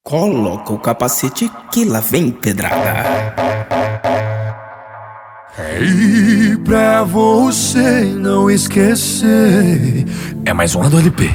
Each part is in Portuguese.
Coloca o capacete que lá vem pedrada. E pra você não esquecer, é mais uma do LP.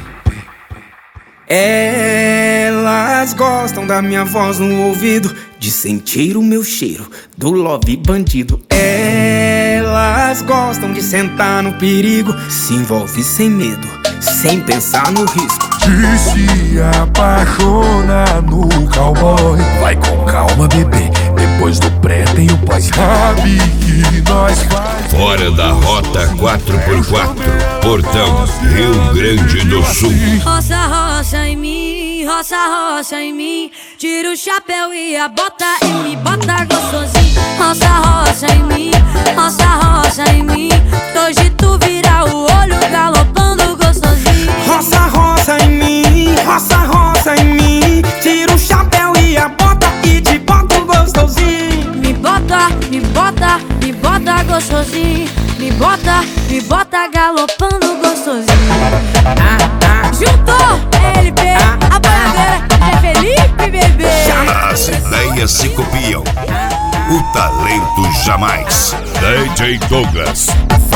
Elas gostam da minha voz no ouvido, de sentir o meu cheiro do love bandido. Elas gostam de sentar no perigo, se envolve sem medo, sem pensar no risco. De se apaixonar no cowboy. Vai com calma, bebê, depois do pré tem o pós. Sabe que nós faz. Fora da Rota 4x4, Portão, Rio Grande do Sul. Roça, roça em mim, roça, roça em mim. Tira o chapéu e a bota e me bota gostosinho. Roça, roça em mim, roça, roça em mim. Hoje tu vira o olho galopando gostosinho. Roça, roça em mim, roça, roça em mim. Tira o chapéu e a bota e te boto gostosinho. Me bota, me bota, me bota gostosinho. Me bota galopando gostosinho. Juntou LP, a boiadeira é Felipe, bebê. As ideias se copiam, o talento jamais. DJ Douglas.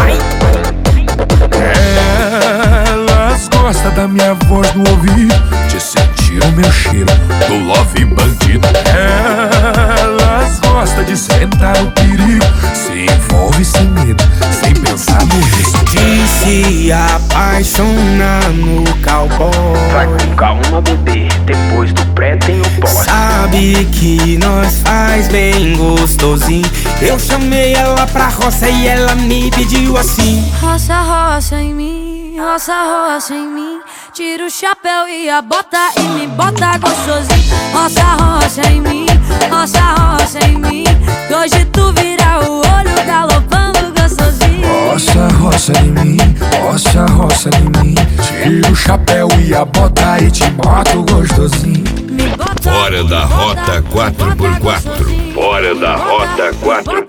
Elas gostam da minha voz no ouvido, de sentir o meu cheiro do love bandido. Elas gostam de sentar no perigo, se envolve sem medo, sem pensar no risco. De se apaixonar no cowboy. Vai com calma, bebê, depois do pré tem o pós. Sabe que nós faz bem gostosinho. Eu chamei ela pra roça e ela me pediu assim. Roça, roça em mim, roça, roça em mim. Tira o chapéu e a bota e me bota gostosinho. Roça, roça em mim, roça, roça em mim. Hoje tu vira o olho galopando gostosinho. Roça, roça em mim, roça, roça em mim. Tira o chapéu e a bota e te boto gostosinho. Fora da Rota 4x4. Fora da Rota 4x4.